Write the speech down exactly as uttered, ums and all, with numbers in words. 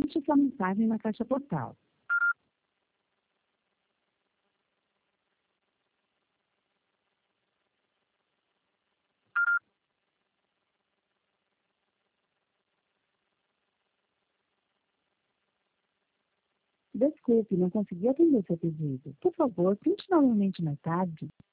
Digite sua mensagem na caixa postal. Desculpe, não consegui atender seu pedido. Por favor, tente novamente mais tarde.